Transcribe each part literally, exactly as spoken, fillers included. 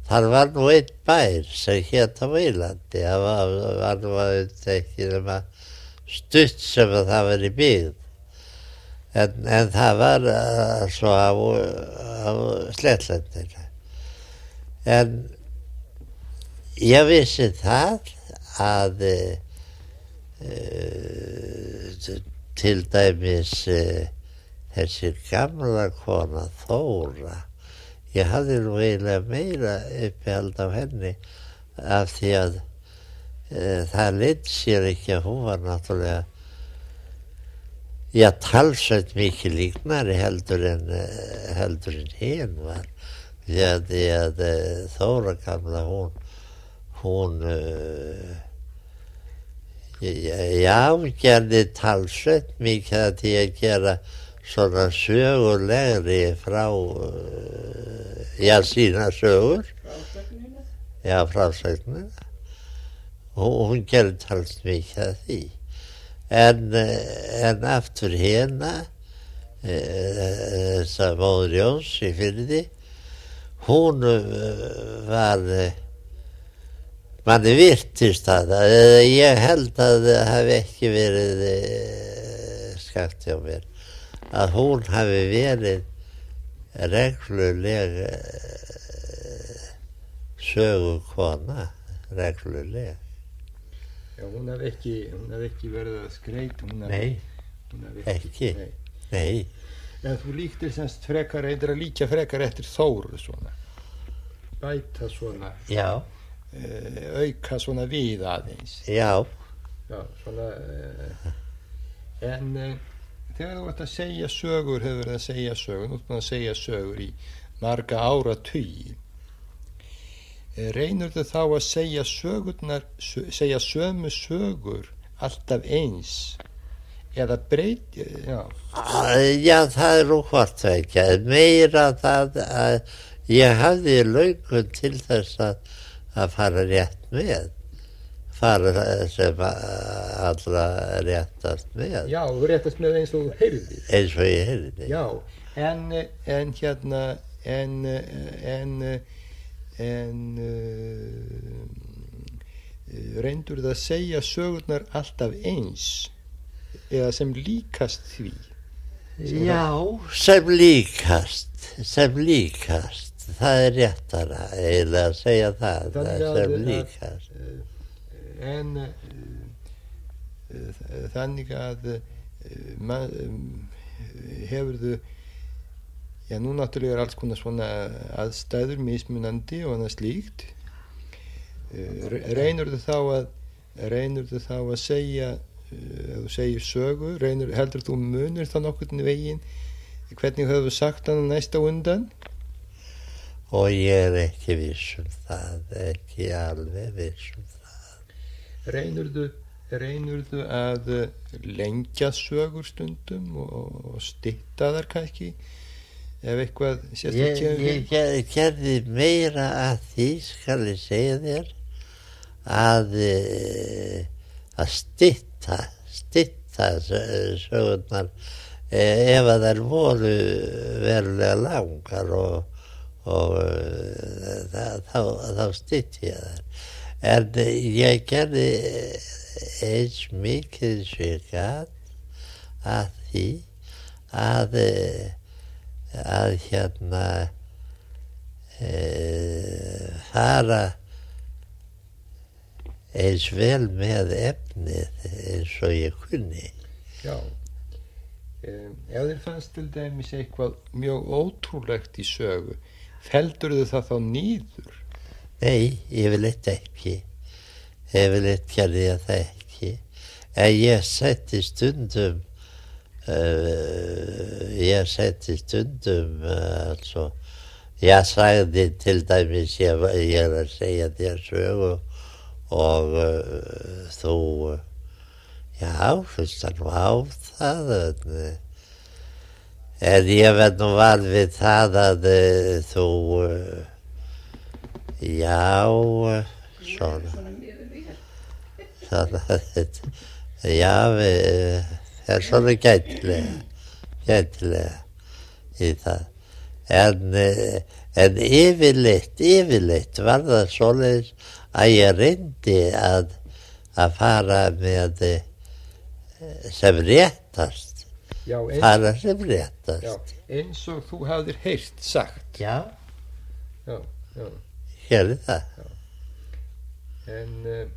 þar var nú einn bær sem hét á Eylandi, það var, var nú að ekki nema stutt sem að það var í byggð. En, en það var uh, svo á, á sléttlendinu. En ég vissi það að uh, til dæmis uh, þessi gamla kona Þóra, ég hafði nú eiginlega meira uppihald á henni af því að uh, það leið sér ekki að hún var náttúrulega já, talsveit mikið líknari heldur en, heldur en hinn var. Því að, því að Þóra gamla, hún, hún uh, já, gerði talsveit mikið að því að gera svona sögulegri frá, uh, já, sína sögur. Frásögnina? Já, frásögnina. Og hún gerði talsveit mikið að því. En, en aftur hérna, þessa móður Jóns í Firði, hún var, manni virtist að það, ég held að það hafi ekki verið skakt hjá mér, að hún hafi verið reglulega sögukona, reglulega. Já, hún hafði ekki, hún hafði ekki verið að skreyta, hún hafði... Nei, hún hafði ekki, nei. nei. En þú líktir semst frekar, eitthvað að líka frekar eftir Þóru svona. Bæta svona. Já. Uh, auka svona við aðeins. Já. Já, svona... Uh, en uh, þegar þú ert að segja sögur, hefur verið að segja sögur, þú ert búin að segja sögur í marga áratugi. Reynur þau þá að segja sögurnar, segja sömu sögur alltaf eins eða breyt, já. Já, það er nú hvort ekki, meira það að ég hafði löngun til þess að, að fara rétt með, fara sem allra réttast með. Já, réttast með eins og heyrði. Eins og ég heyrði. Já, en, en hérna, en, en, en uh, reyndur það að segja sögurnar alltaf eins eða sem líkast því? Sem Já, sem líkast, sem líkast, það er réttara eiginlega að segja það, það sem líkast. Að, en uh, þannig að uh, man, um, hefurðu Já, nú náttúrulega er alls konar svona aðstæður mismunandi og annað slíkt. Reynur þú þá að, reynur þú þá að segja, ef þú segir sögu, reynur, heldur þú munir þá nokkurn veginn, hvernig höfðu sagt hann næst á undan? Og ég er ekki viss um það, ekki alveg viss um það. Reynur þú, reynur þú að lengja sögur stundum og, og stytta þar kannski? Ef eitthvað ég, ég, ég gerði meira að því, skal ég segja þér, að, að stytta, stytta sögurnar ef að þær voru verulega langar og, og það, þá, þá stytti ég þær. En ég gerði eins mikið sem ég gat að því að að hérna e, fara eins vel með efnið eins og ég kunni. Já, um, ef þér fannst til dæmis eitthvað mjög ótrúlegt í sögu, feldur þau það þá nýður? Nei, yfirleitt ekki, yfirleitt gerði ég það ekki, en ég setti stundum Uh, ég setti stundum uh, altså, ég sagði til dæmis ég, ég er að segja þér sögu og uh, þú uh, já, hlusta nú á það en ég verð nú var við það að uh, þú uh, já uh, svona svona já við það er svona gætilega, gætilega í það. En, En yfirleitt, yfirleitt var það svoleiðis að ég reyndi að, að fara með eh, sem réttast. Já, eins, Fara sem réttast. já, eins og þú hafðir heyrt sagt. Já, Já, já. ég gerði það. En, uh,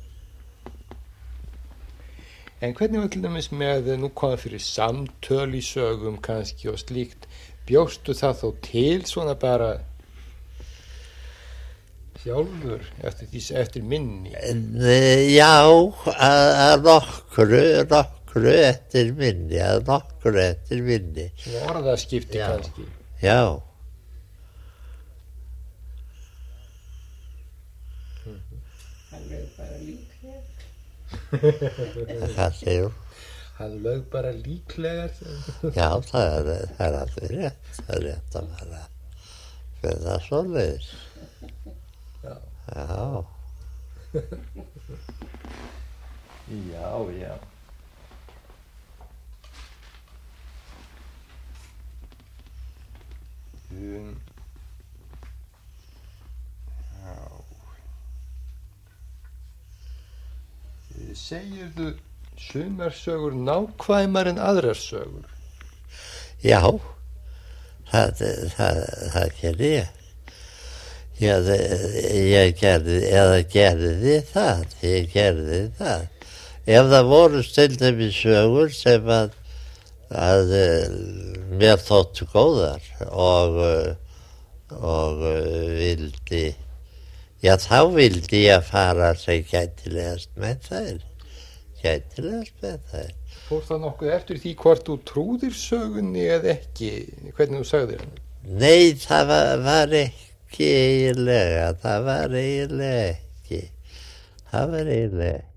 en hvernig var til dæmis með, nú komið fyrir samtöl í sögum kannski og slíkt, bjóstu það þó til svona bara sjálfur eftir, því, eftir minni? En, eh, já, að, að nokkru, nokkru eftir minni, að nokkru eftir minni. Svona orðaskipti Já. kannski. Já. Hann lög bara líklega. Það segir, Hann lög bara líklegar. já, það er, það er alveg rétt. Það er rétt að fara fyrir það svoleiðis. Já. Já. Já, já. Um, já. Segirðu sumar sögur nákvæmar en aðrar sögur? Já, það, það, það gerði ég. Já, ég gerði, eða gerði það, ég gerði það. Ef það voru stundum í sögur sem að, að mér þóttu góðar og, og vildi, já þá vildi ég fara sem gæti lest með þær, gæti lest með þær. Fór það nokkuð eftir því hvort þú trúðir sögunni eða ekki, hvernig þú sagðir hann? Nei, það var, var ekki eiginlega, það var eiginlega ekki, það var eiginlega